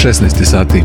16 sati.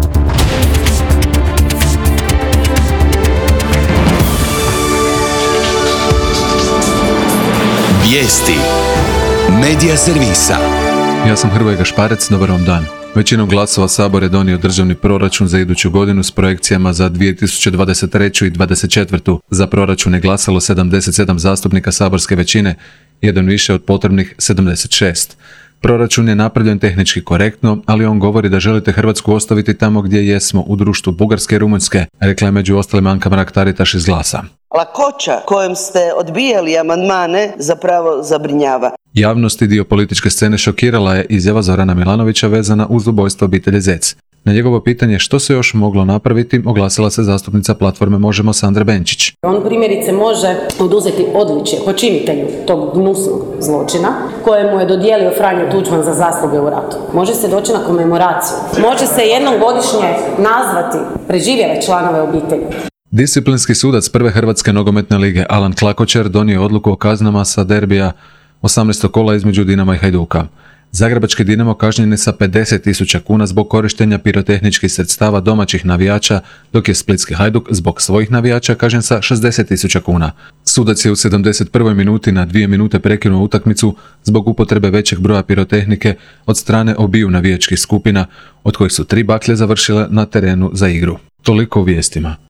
Vijesti Medija servisa. Ja sam Hrvoje Gašparec, dobar vam dan. Većinom glasova Sabor je donio državni proračun za iduću godinu s projekcijama za 2023. i 2024. Za proračun je glasalo 77 zastupnika saborske većine, jedan više od potrebnih 76. Proračun je napravljen tehnički korektno, ali on govori da želite Hrvatsku ostaviti tamo gdje jesmo, u društvu Bugarske i Rumunjske, rekla je među ostalim Anka Mrak-Taritaš iz Glasa. Lakoća kojom ste odbijali amandmane zapravo zabrinjava. Javnost i dio političke scene šokirala je izjava Zorana Milanovića vezana uz ubojstvo obitelji Zec. Na njegovo pitanje što se još moglo napraviti, oglasila se zastupnica platforme Možemo Sandra Benčić. On primjerice može oduzeti odličje počinitelju tog gnusnog zločina kojemu je dodijelio Franjo Tuđman za zasluge u ratu. Može se doći na komemoraciju. Može se jednom godišnje nazvati preživjele članove obitelji. Disciplinski sudac prve Hrvatske nogometne lige Alan Tlakočer donio odluku o kaznama sa derbija 18. kola između Dinama i Hajduka. Zagrebački Dinamo kažnjen je sa 50.000 kuna zbog korištenja pirotehničkih sredstava domaćih navijača, dok je splitski Hajduk zbog svojih navijača kažnjen sa 60.000 kuna. Sudac je u 71. minuti na 2 minute prekinuo utakmicu zbog upotrebe većeg broja pirotehnike od strane obiju navijačkih skupina, od kojih su 3 baklje završile na terenu za igru. Toliko u vijestima.